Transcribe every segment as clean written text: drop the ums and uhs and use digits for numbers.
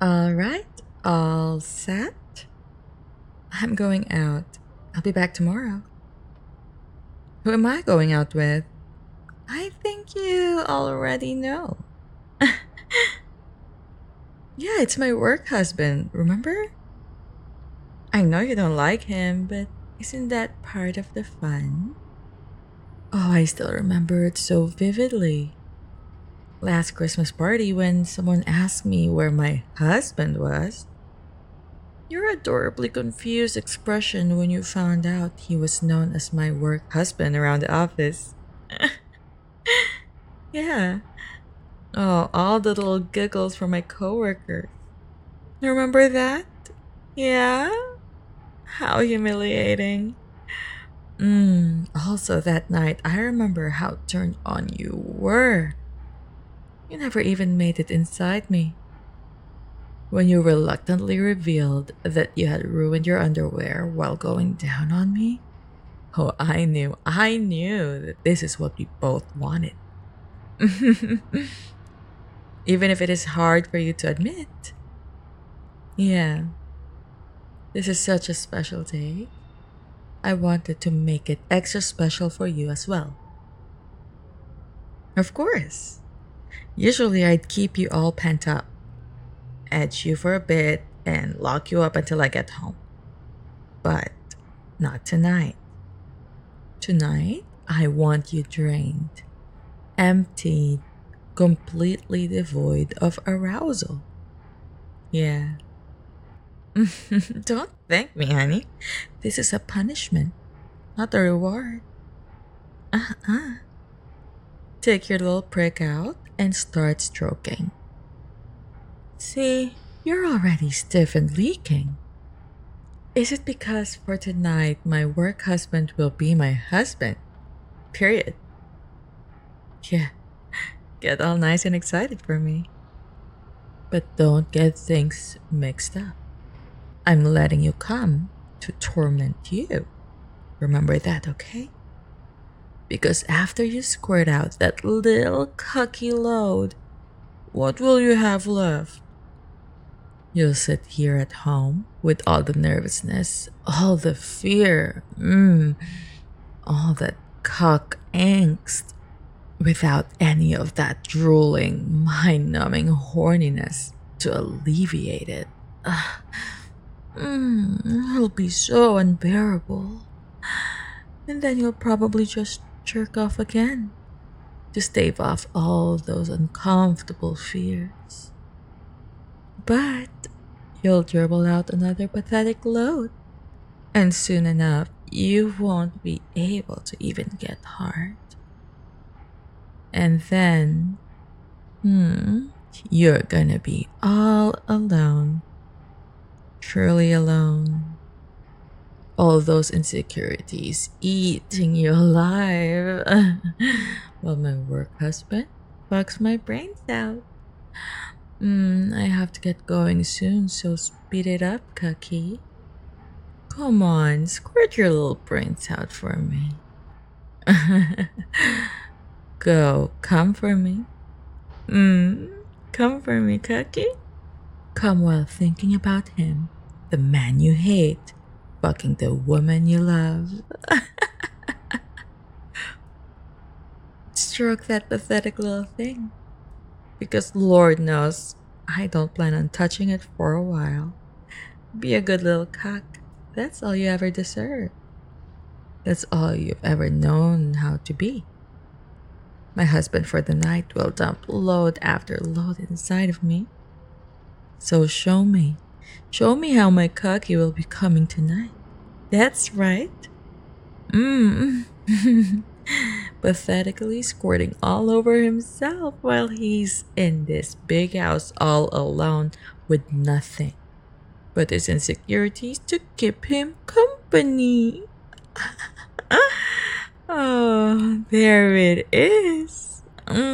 All right, all set. I'm going out. I'll be back tomorrow. Who am I going out with? I think you already know. Yeah, it's my work husband, remember? I know you don't like him, but isn't that part of the fun? Oh, I still remember it so vividly. Last Christmas party when someone asked me where my husband was. Your adorably confused expression when you found out he was known as my work husband around the office. Yeah. Oh, all the little giggles from my coworkers. Remember that? Yeah? How humiliating. Also that night, I remember how turned on you were. You never even made it inside me. When you reluctantly revealed that you had ruined your underwear while going down on me. Oh, I knew that this is what we both wanted. Even if it is hard for you to admit. Yeah, this is such a special day. I wanted to make it extra special for you as well. Of course. Usually I'd keep you all pent up, edge you for a bit, and lock you up until I get home. But not tonight. Tonight, I want you drained, emptied, completely devoid of arousal. Yeah. Don't thank me, honey. This is a punishment, not a reward. Uh-uh. Take your little prick out and start stroking. See, you're already stiff and leaking. Is it because for tonight my work husband will be my husband? Period. Yeah, get all nice and excited for me. But don't get things mixed up. I'm letting you come to torment you. Remember that, okay? Because after you squirt out that little cucky load, what will you have left? You'll sit here at home with all the nervousness, all the fear, all that cock angst, without any of that drooling, mind numbing horniness to alleviate it. It'll be so unbearable. And then you'll probably just jerk off again to stave off all those uncomfortable fears. But you'll dribble out another pathetic load, and soon enough, you won't be able to even get hard. And then, you're gonna be all alone. Truly alone. All those insecurities eating you alive. While my work husband fucks my brains out. I have to get going soon, so speed it up, Kaki. Come on, squirt your little brains out for me. Go, come for me. Come for me, Kaki. Come while thinking about him, the man you hate, fucking the woman you love. Stroke that pathetic little thing. Because Lord knows, I don't plan on touching it for a while. Be a good little cock. That's all you ever deserve. That's all you've ever known how to be. My husband for the night will dump load after load inside of me. So show me how my cocky will be coming tonight. That's right. Pathetically squirting all over himself while he's in this big house all alone with nothing but his insecurities to keep him company. Oh, there it is.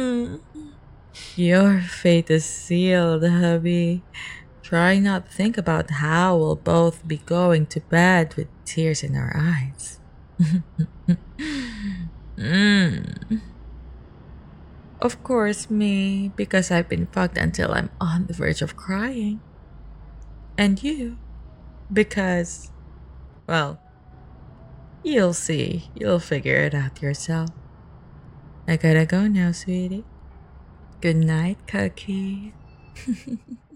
Your fate is sealed, hubby. Try not to think about how we'll both be going to bed with tears in our eyes. Of course, me, because I've been fucked until I'm on the verge of crying. And you, because, well, you'll see. You'll figure it out yourself. I gotta go now, sweetie. Good night, Cookie.